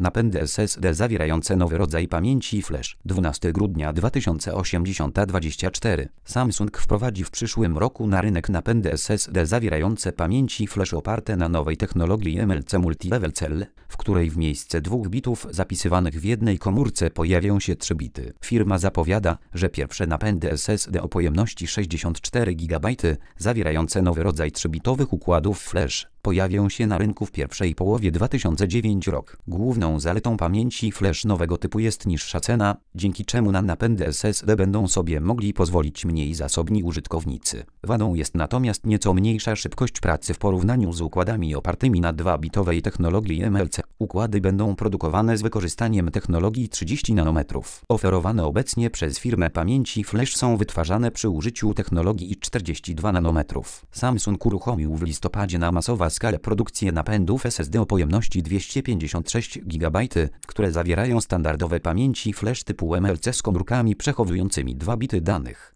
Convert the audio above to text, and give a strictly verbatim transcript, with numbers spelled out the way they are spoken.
Napędy S S D zawierające nowy rodzaj pamięci flash. dwunastego grudnia dwa tysiące osiemdziesiąt dwadzieścia cztery. Samsung wprowadzi w przyszłym roku na rynek napędy S S D zawierające pamięci flash oparte na nowej technologii M L C Multi-Level Cell, w której w miejsce dwóch bitów zapisywanych w jednej komórce pojawią się trzy bity. Firma zapowiada, że pierwsze napędy S S D o pojemności sześćdziesiąt cztery gigabajty, zawierające nowy rodzaj trzybitowych układów flash, pojawią się na rynku w pierwszej połowie dwa tysiące dziewiątego roku. Główną zaletą pamięci flash nowego typu jest niższa cena, dzięki czemu na napędy S S D będą sobie mogli pozwolić mniej zasobni użytkownicy. Wadą jest natomiast nieco mniejsza szybkość pracy w porównaniu z układami opartymi na dwubitowej technologii M L C. Układy będą produkowane z wykorzystaniem technologii trzydzieści nanometrów. Oferowane obecnie przez firmę pamięci flash są wytwarzane przy użyciu technologii czterdzieści dwa nanometrów. Samsung uruchomił w listopadzie na masową skalę produkcję napędów S S D o pojemności dwieście pięćdziesiąt sześć gigabajtów, które zawierają standardowe pamięci flash typu M L C z komórkami przechowującymi dwa bity danych.